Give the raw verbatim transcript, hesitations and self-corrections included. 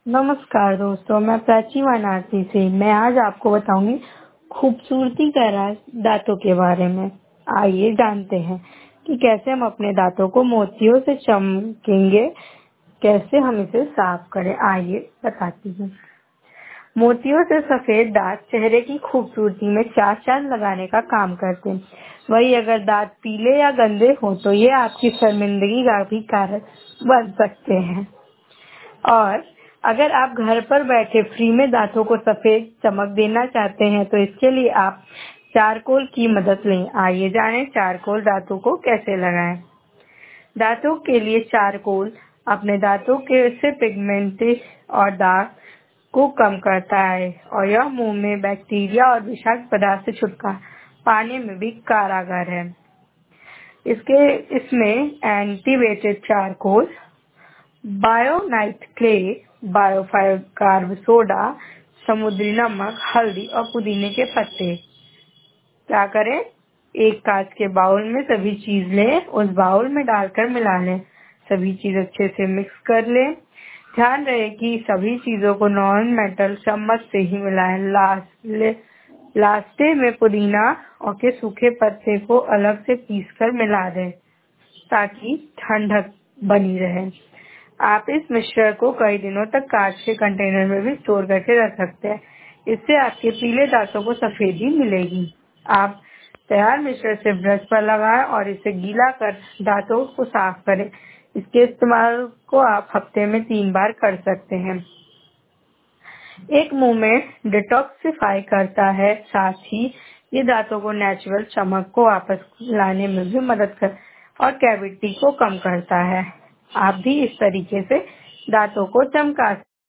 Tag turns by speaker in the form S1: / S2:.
S1: नमस्कार दोस्तों, मैं प्राची वाराणसी से मैं आज आपको बताऊंगी खूबसूरती का राज दांतों के बारे में। आइए जानते हैं कि कैसे हम अपने दांतों को मोतियों से चमकेंगे, कैसे हम इसे साफ करें। आइए बताती हूँ। मोतियों से सफेद दांत चेहरे की खूबसूरती में चार चांद लगाने का काम करते हैं। वही अगर दांत पीले या गंदे हो तो ये आपकी शर्मिंदगी का भी कारण बन सकते हैं। और अगर आप घर पर बैठे फ्री में दांतों को सफेद चमक देना चाहते हैं तो इसके लिए आप चारकोल की मदद लें। आइए जानें चारकोल दांतों को कैसे लगाएं। दांतों के लिए चारकोल अपने दांतों के से पिगमेंटेड और दाग को कम करता है और यह मुंह में बैक्टीरिया और विषाक्त पदार्थ से छुटकारा पाने में भी कारगर है। इसके इसमें activated charcoal, bentonite clay, bicarb soda, समुद्री नमक, हल्दी और पुदीने के पत्ते। क्या करें? एक कांच के बाउल में सभी चीज लें, उस बाउल में डालकर मिला लें। सभी चीज अच्छे से मिक्स कर लें। ध्यान रहे कि सभी चीजों को नॉन मेटल चम्मच से ही मिलाएं। लास्ट लास्टे में पुदीना और के सूखे पत्ते को अलग से पीसकर मिला दें ताकि ठंडक बनी रहे। आप इस मिश्रण को कई दिनों तक कांच के कंटेनर में भी स्टोर करके रख सकते हैं। इससे आपके पीले दांतों को सफेदी मिलेगी। आप तैयार मिश्रण से ब्रश पर लगाएं और इसे गीला कर दांतों को साफ करें। इसके इस्तेमाल को आप हफ्ते में तीन बार कर सकते हैं। एक मुंह में डिटॉक्सिफाई करता है, साथ ही ये दांतों को नेचुरल चमक को वापस लाने में भी मदद कर और कैविटी को कम करता है। आप भी इस तरीके से दांतों को चमका